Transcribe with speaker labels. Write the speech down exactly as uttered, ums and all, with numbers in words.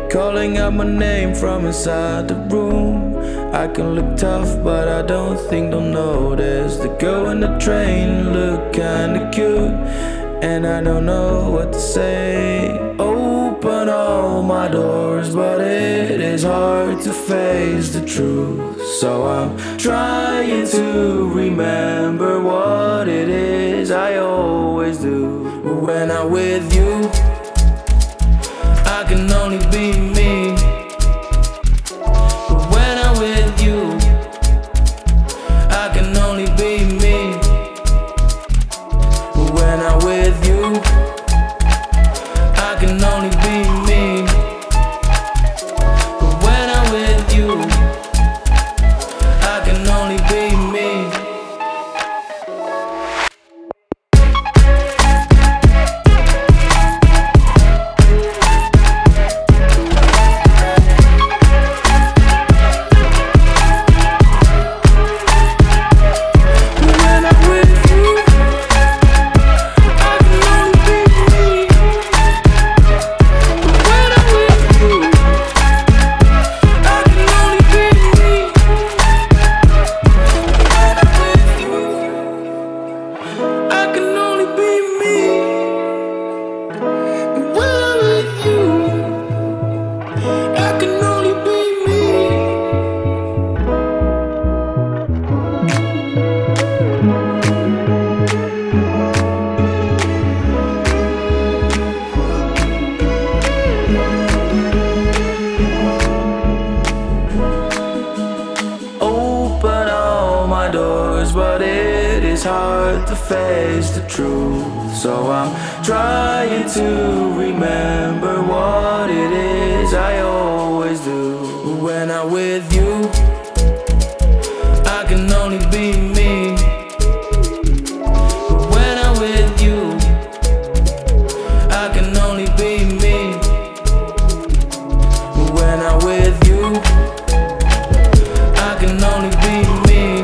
Speaker 1: calling out my name from inside the room. I can look tough, but I don't think they'll notice. The girl in the train look kinda cute, and I don't know what to say. Open all my doors, but it is hard to face the truth. So I'm trying to remember what it is I always do. When I'm with you, I can only be me. But when I'm with you, I can only be me. But when I'm with you, I can only be me. But when I'm with you, I can only be me. Doors, but it is hard to face the truth. So I'm trying to remember what it is I always do. When I'm with you, I can only be me. But when I'm with you, I can only be me. But when I'm with you, I can only be me.